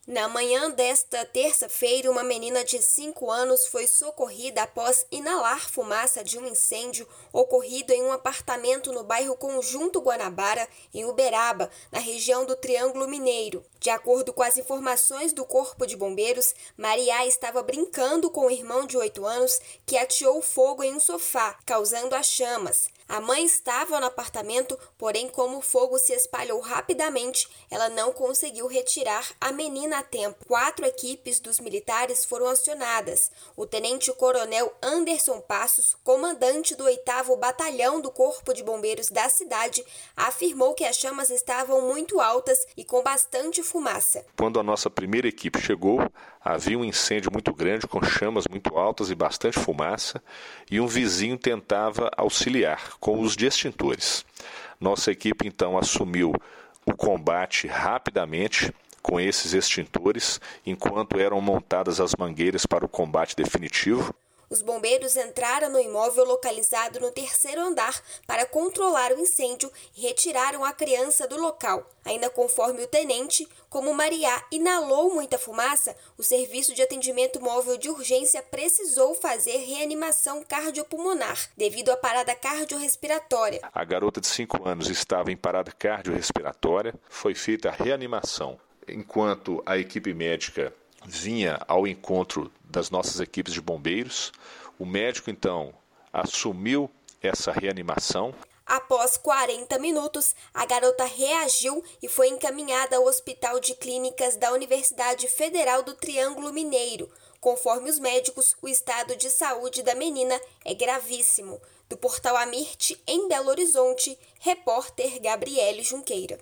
Na manhã desta terça-feira, uma menina de 5 anos foi socorrida após inalar fumaça de um incêndio ocorrido em um apartamento no bairro Conjunto Guanabara, em Uberaba, na região do Triângulo Mineiro. De acordo com as informações do Corpo de Bombeiros, Maria estava brincando com o irmão de 8 anos que ateou fogo em um sofá, causando as chamas. A mãe estava no apartamento, porém, como o fogo se espalhou rapidamente, ela não conseguiu retirar a menina a tempo. 4 equipes dos militares foram acionadas. O tenente-coronel Anderson Passos, comandante do 8º Batalhão do Corpo de Bombeiros da cidade, afirmou que as chamas estavam muito altas e com bastante fumaça. Quando a nossa primeira equipe chegou, havia um incêndio muito grande, com chamas muito altas e bastante fumaça, e um vizinho tentava auxiliar com os de extintores. Nossa equipe, então, assumiu o combate rapidamente com esses extintores, enquanto eram montadas as mangueiras para o combate definitivo. Os bombeiros entraram no imóvel localizado no 3º andar para controlar o incêndio e retiraram a criança do local. Ainda conforme o tenente, como Maria inalou muita fumaça, o Serviço de Atendimento Móvel de Urgência precisou fazer reanimação cardiopulmonar devido à parada cardiorrespiratória. A garota de 5 anos estava em parada cardiorrespiratória, foi feita a reanimação. Enquanto a equipe médica vinha ao encontro das nossas equipes de bombeiros, o médico, então, assumiu essa reanimação. Após 40 minutos, a garota reagiu e foi encaminhada ao Hospital de Clínicas da Universidade Federal do Triângulo Mineiro. Conforme os médicos, o estado de saúde da menina é gravíssimo. Do portal Amirte, em Belo Horizonte, repórter Gabriele Junqueira.